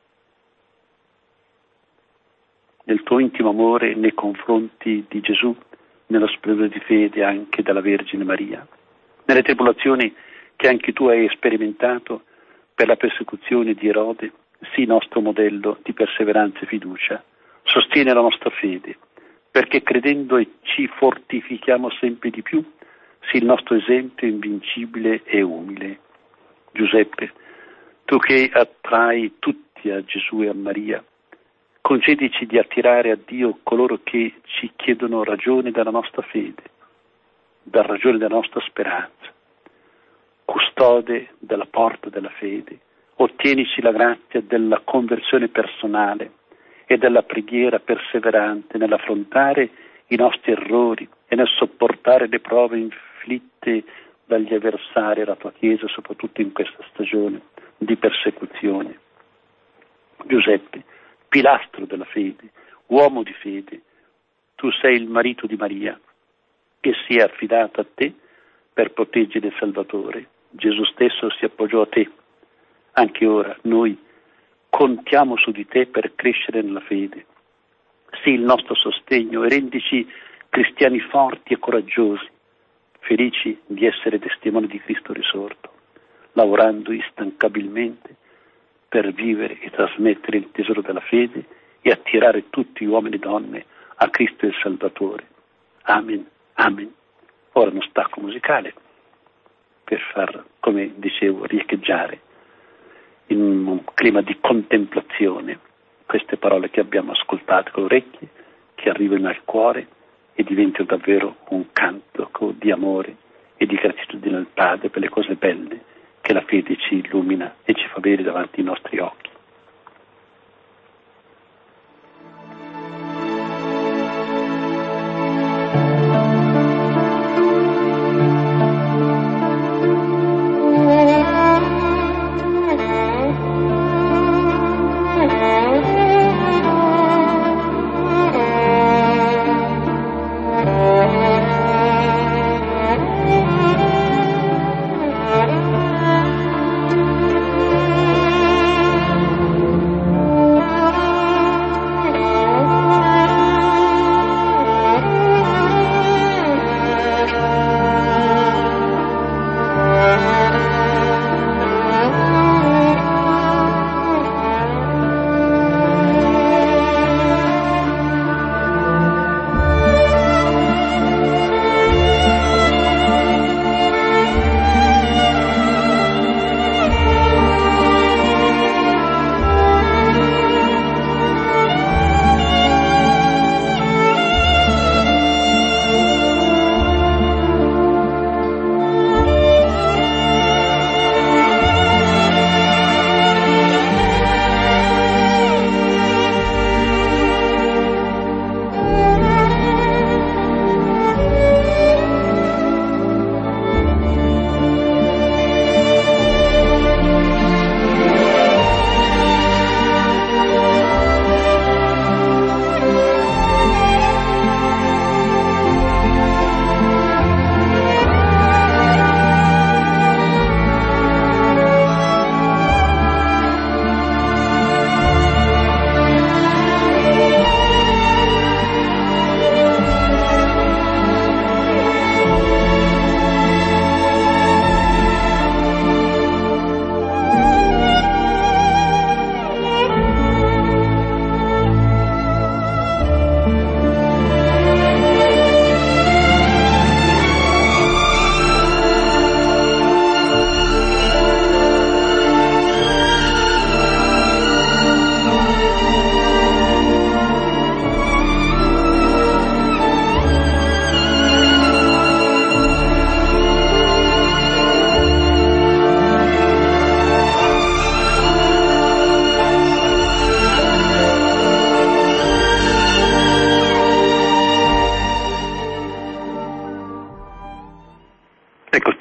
del tuo intimo amore nei confronti di Gesù, nello splendore di fede anche della Vergine Maria. Nelle tribolazioni che anche tu hai sperimentato per la persecuzione di Erode, sii nostro modello di perseveranza e fiducia. Sostieni la nostra fede, perché credendo ci fortifichiamo sempre di più, sii il nostro esempio invincibile e umile. Giuseppe, tu che attrai tutti a Gesù e a Maria, concedici di attirare a Dio coloro che ci chiedono ragione della nostra fede, dar ragione della nostra speranza. Custode della porta della fede, ottienici la grazia della conversione personale e della preghiera perseverante nell'affrontare i nostri errori e nel sopportare le prove inflitte dagli avversari alla tua Chiesa, soprattutto in questa stagione di persecuzione. Giuseppe, pilastro della fede, uomo di fede, tu sei il marito di Maria, che si è affidata a te per proteggere il Salvatore. Gesù stesso si appoggiò a te. Anche ora noi contiamo su di te per crescere nella fede. Sii il nostro sostegno e rendici cristiani forti e coraggiosi, felici di essere testimoni di Cristo risorto, lavorando instancabilmente per vivere e trasmettere il tesoro della fede e attirare tutti gli uomini e donne a Cristo il Salvatore. Amen, amen. Ora uno stacco musicale per far, come dicevo, riecheggiare in un clima di contemplazione queste parole che abbiamo ascoltato con le orecchie, che arrivino al cuore e diventino davvero un canto di amore e di gratitudine al Padre per le cose belle che la fede ci illumina e ci fa vedere davanti ai nostri occhi.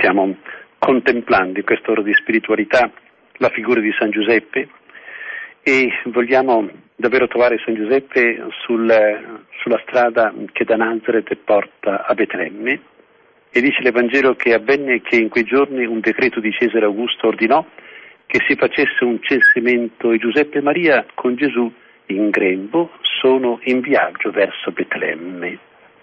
Stiamo contemplando in quest'ora di spiritualità la figura di San Giuseppe e vogliamo davvero trovare San Giuseppe sulla strada che da Nazareth porta a Betlemme. E dice l'Evangelo che avvenne che in quei giorni un decreto di Cesare Augusto ordinò che si facesse un censimento e Giuseppe e Maria con Gesù in grembo sono in viaggio verso Betlemme.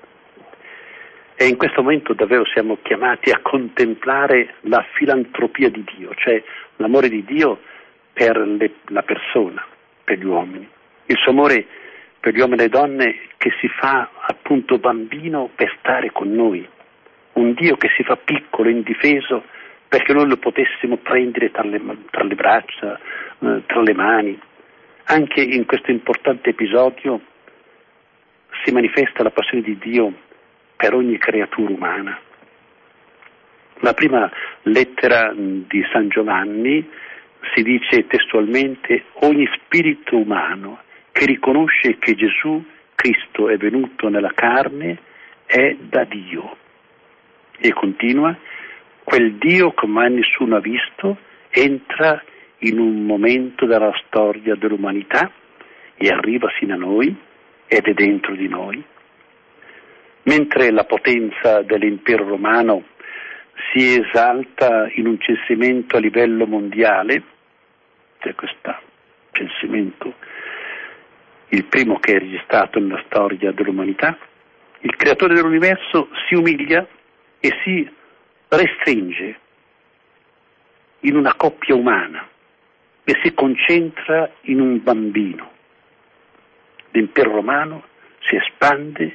E in questo momento davvero siamo chiamati a contemplare la filantropia di Dio, cioè l'amore di Dio per la persona, per gli uomini. Il suo amore per gli uomini e le donne che si fa appunto bambino per stare con noi. Un Dio che si fa piccolo, indifeso, perché noi lo potessimo prendere tra le braccia, tra le mani. Anche in questo importante episodio si manifesta la passione di Dio per ogni creatura umana. La prima lettera di San Giovanni si dice testualmente: ogni spirito umano che riconosce che Gesù Cristo è venuto nella carne è da Dio. E continua: quel Dio che mai nessuno ha visto entra in un momento della storia dell'umanità e arriva sino a noi ed è dentro di noi. Mentre la potenza dell'impero romano si esalta in un censimento a livello mondiale, c'è questo censimento, il primo che è registrato nella storia dell'umanità, il creatore dell'universo si umilia e si restringe in una coppia umana e si concentra in un bambino. L'impero romano si espande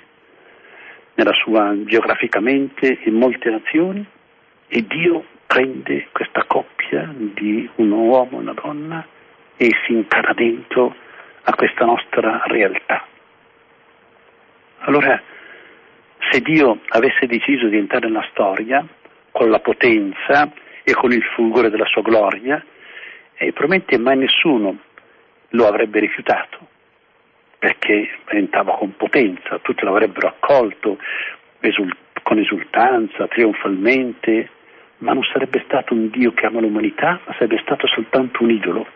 geograficamente in molte nazioni e Dio prende questa coppia di un uomo e una donna e si incarna dentro a questa nostra realtà. Allora, se Dio avesse deciso di entrare nella storia con la potenza e con il fulgore della sua gloria, probabilmente mai nessuno lo avrebbe rifiutato, perché entrava con potenza, tutti l'avrebbero accolto con esultanza, trionfalmente, ma non sarebbe stato un Dio che ama l'umanità, ma sarebbe stato soltanto un idolo.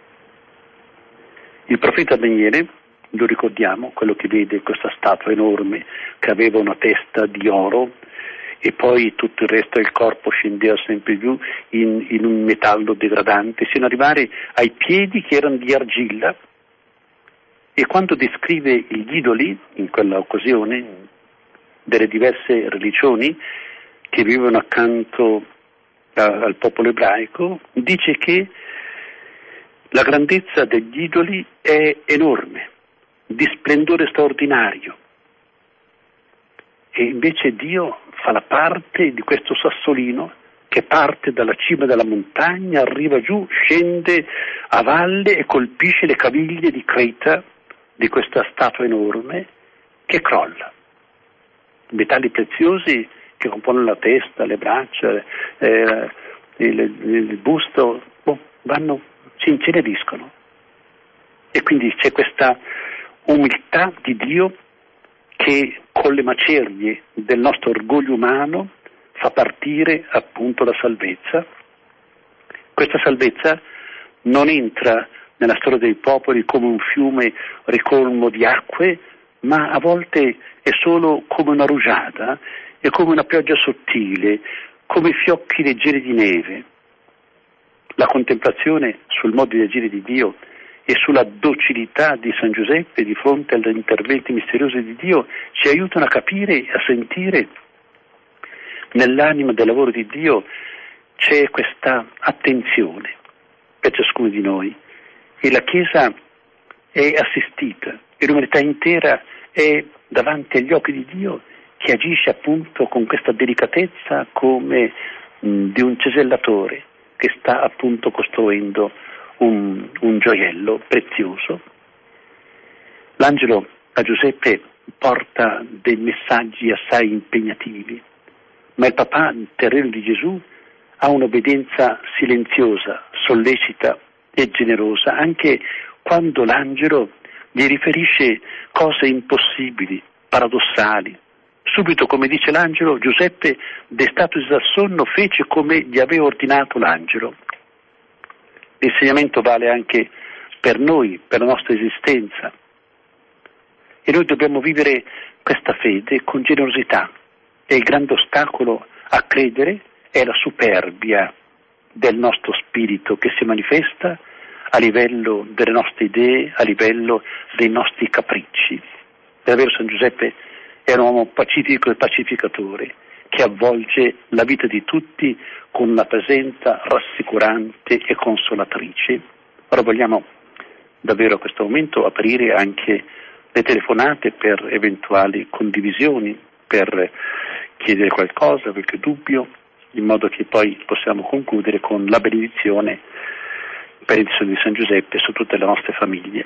Il profeta Daniele, lo ricordiamo, quello che vede questa statua enorme che aveva una testa di oro e poi tutto il resto del corpo scendeva sempre più in un metallo degradante, sino ad arrivare ai piedi che erano di argilla. E quando descrive gli idoli, in quella occasione, delle diverse religioni che vivono accanto al popolo ebraico, dice che la grandezza degli idoli è enorme, di splendore straordinario. E invece Dio fa la parte di questo sassolino che parte dalla cima della montagna, arriva giù, scende a valle e colpisce le caviglie di Creta di questa statua enorme che crolla. Metalli preziosi che compongono la testa, le braccia, il busto, si incineriscono. E quindi c'è questa umiltà di Dio che con le macerie del nostro orgoglio umano fa partire appunto la salvezza. Questa salvezza non entra nella storia dei popoli come un fiume ricolmo di acque, ma a volte è solo come una rugiada, è come una pioggia sottile, come fiocchi leggeri di neve. La contemplazione sul modo di agire di Dio e sulla docilità di San Giuseppe di fronte agli interventi misteriosi di Dio ci aiutano a capire e a sentire nell'anima del lavoro di Dio c'è questa attenzione per ciascuno di noi e la Chiesa è assistita e l'umanità intera è davanti agli occhi di Dio che agisce appunto con questa delicatezza come di un cesellatore che sta appunto costruendo un gioiello prezioso. L'angelo a Giuseppe porta dei messaggi assai impegnativi, ma il papà terreno di Gesù ha un'obbedienza silenziosa, sollecita e generosa, anche quando l'angelo gli riferisce cose impossibili, paradossali, Subito, come dice l'angelo, Giuseppe, destatosi dal sonno, fece come gli aveva ordinato l'angelo. L'insegnamento vale anche per noi, per la nostra esistenza. E noi dobbiamo vivere questa fede con generosità. E il grande ostacolo a credere è la superbia del nostro spirito che si manifesta a livello delle nostre idee, a livello dei nostri capricci. Davvero San Giuseppe è un uomo pacifico e pacificatore che avvolge la vita di tutti con una presenza rassicurante e consolatrice. Ora vogliamo davvero a questo momento aprire anche le telefonate per eventuali condivisioni, per chiedere qualcosa, qualche dubbio, in modo che poi possiamo concludere con la benedizione per il Santo di San Giuseppe su tutte le nostre famiglie.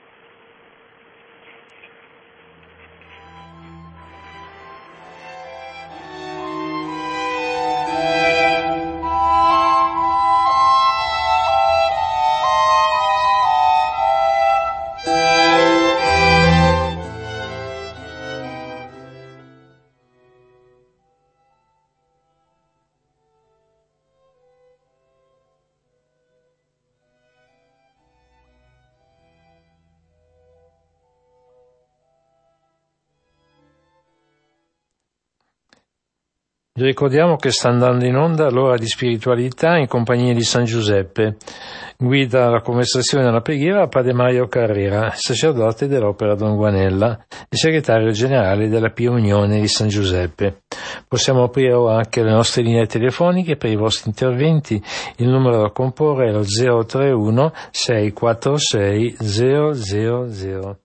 Vi ricordiamo che sta andando in onda l'ora di spiritualità in compagnia di San Giuseppe. Guida la conversazione alla preghiera Padre Mario Carrera, sacerdote dell'Opera Don Guanella e segretario generale della Pia Unione di San Giuseppe. Possiamo aprire ora anche le nostre linee telefoniche per i vostri interventi. Il numero da comporre è lo 031 646 000.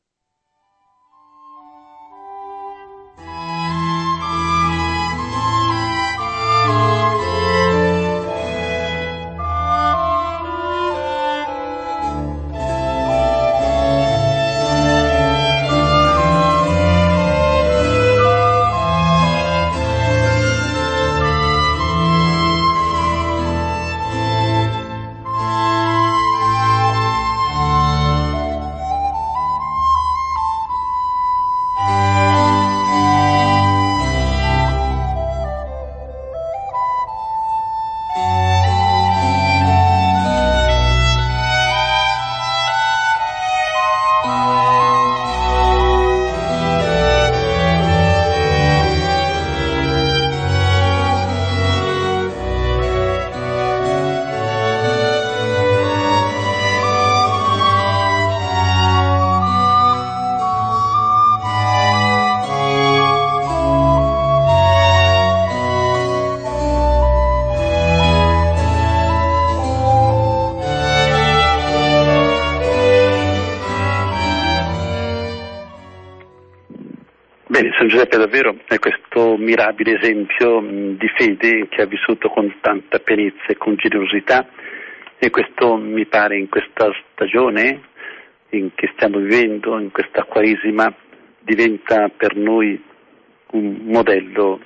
San Giuseppe davvero è questo mirabile esempio di fede che ha vissuto con tanta pienezza e con generosità, e questo mi pare in questa stagione che stiamo vivendo, in questa Quaresima, diventa per noi un modello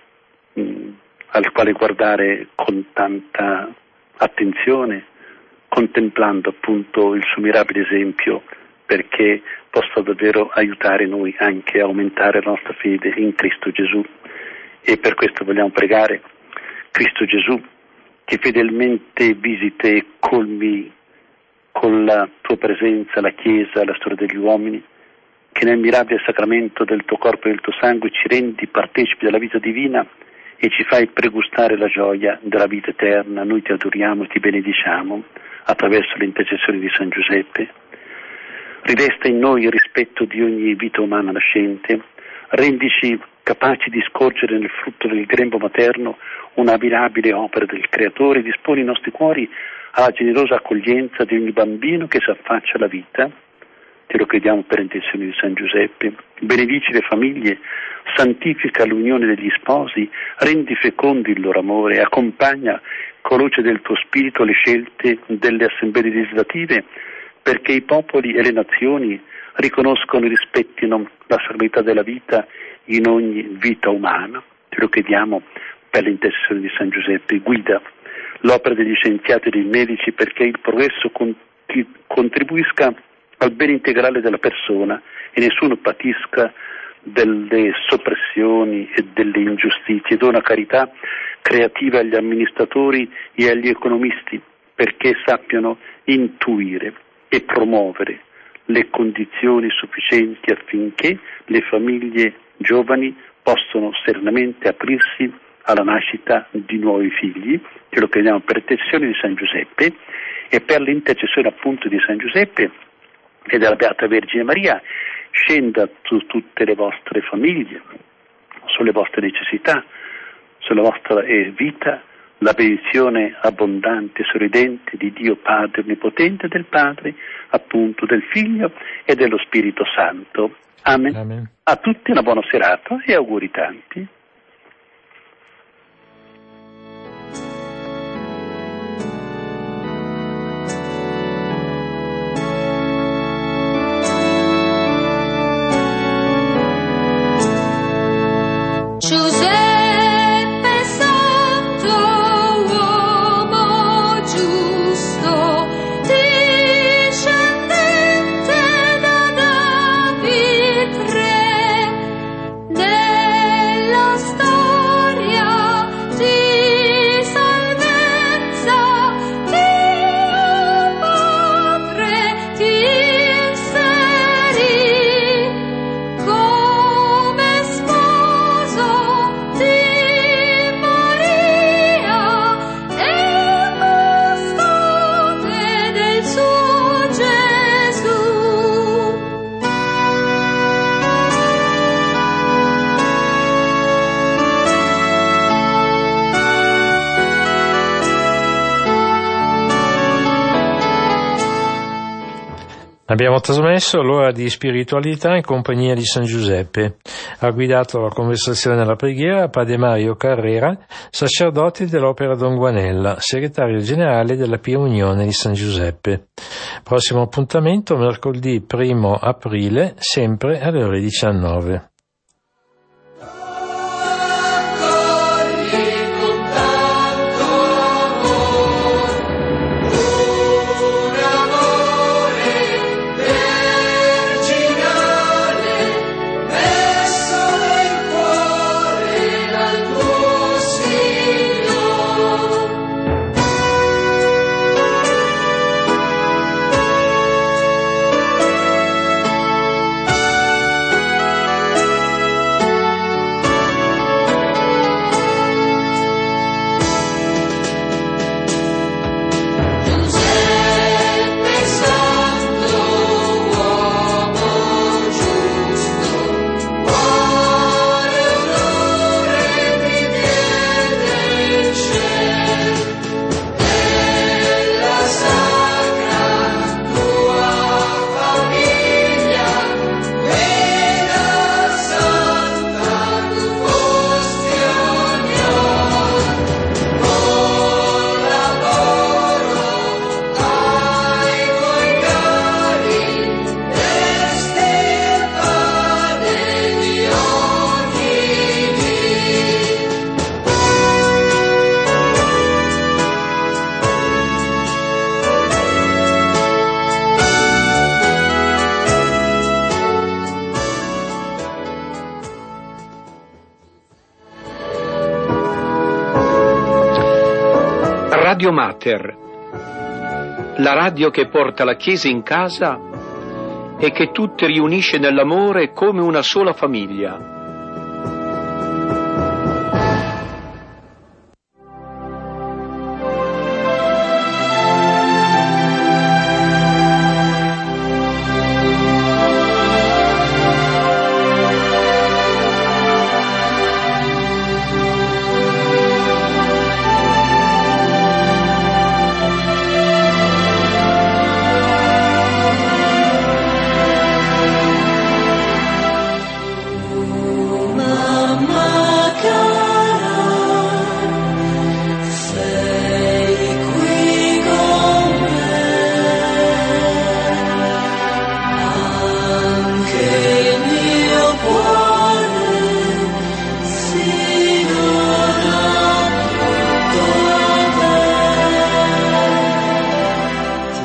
al quale guardare con tanta attenzione, contemplando appunto il suo mirabile esempio, perché possa davvero aiutare noi anche a aumentare la nostra fede in Cristo Gesù. E per questo vogliamo pregare Cristo Gesù, che fedelmente visiti e colmi con la tua presenza la Chiesa, la storia degli uomini, che nel mirabile sacramento del tuo corpo e del tuo sangue ci rendi partecipi della vita divina e ci fai pregustare la gioia della vita eterna. Noi ti adoriamo e ti benediciamo attraverso l'intercessione di San Giuseppe. Rivesta in noi il rispetto di ogni vita umana nascente, rendici capaci di scorgere nel frutto del grembo materno una mirabile opera del Creatore, disponi i nostri cuori alla generosa accoglienza di ogni bambino che si affaccia alla vita. Te lo chiediamo per intenzione di San Giuseppe. Benedici le famiglie, santifica l'unione degli sposi, rendi fecondi il loro amore, accompagna con luce del tuo spirito le scelte delle assemblee legislative, perché i popoli e le nazioni riconoscono e rispettino la sacralità della vita in ogni vita umana. Te lo chiediamo per l'intercessione di San Giuseppe. Guida l'opera degli scienziati e dei medici perché il progresso contribuisca al bene integrale della persona e nessuno patisca delle soppressioni e delle ingiustizie. Dona carità creativa agli amministratori e agli economisti perché sappiano intuire e promuovere le condizioni sufficienti affinché le famiglie giovani possano serenamente aprirsi alla nascita di nuovi figli, che lo chiamiamo per intercessione di San Giuseppe, e per l'intercessione appunto di San Giuseppe e della Beata Vergine Maria scenda su tutte le vostre famiglie, sulle vostre necessità, sulla vostra vita, la benedizione abbondante e sorridente di Dio Padre Onnipotente, del Padre, appunto del Figlio e dello Spirito Santo. Amen. Amen. A tutti una buona serata e auguri tanti. Abbiamo trasmesso l'ora di spiritualità in compagnia di San Giuseppe. Ha guidato la conversazione alla preghiera Padre Mario Carrera, sacerdote dell'Opera Don Guanella, segretario generale della Pia Unione di San Giuseppe. Prossimo appuntamento mercoledì 1 aprile, sempre alle ore 19. Radio Mater, la radio che porta la Chiesa in casa e che tutti riunisce nell'amore come una sola famiglia.